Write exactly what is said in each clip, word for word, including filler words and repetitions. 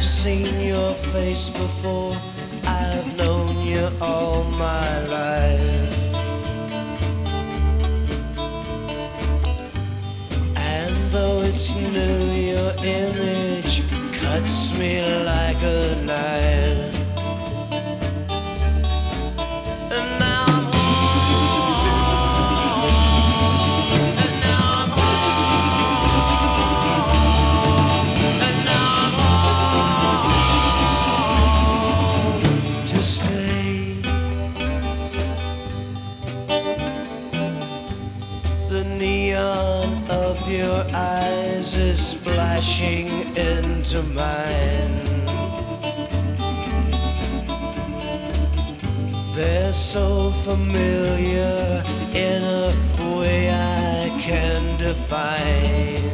seen your face before. I've known you all my life, and though it's new, your image cuts me like a knife. And now I'm home, and now I'm home, and now I'm home to stay. The neon of your eyes is splashing into mine. They're so familiar in a way I can define.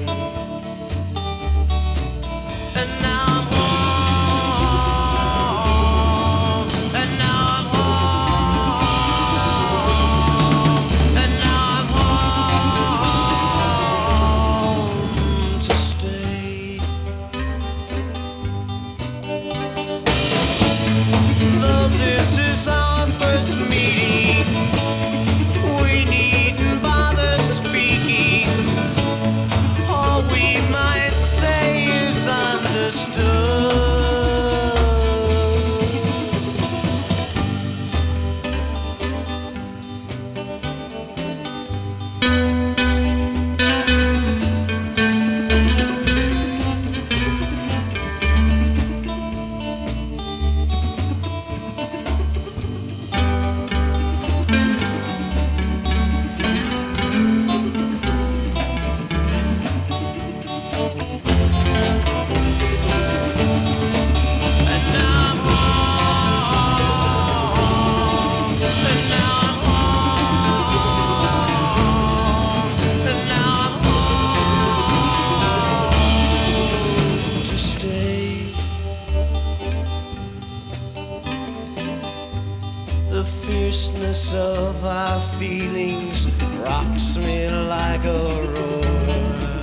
And now I'm home, and now I'm home, and now I'm home to stay. Though this is our first meeting, we needn't bother speaking. All we might say is understood. And now I'm home, and now I'm home, and now I'm home to stay. The fierceness of our feelings rocks me like a roar.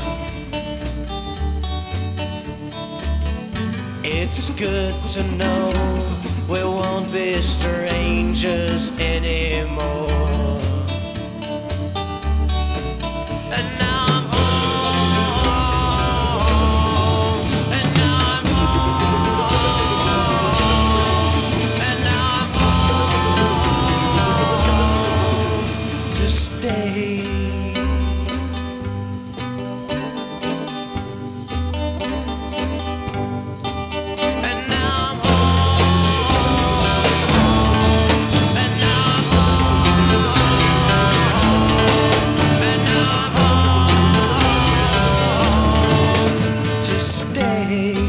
It's good to know we won't be strangers anymore. And now I'm home, and now I'm home, and now I'm home to stay. And now I'm home, and now I'm home, and now I'm home to stay.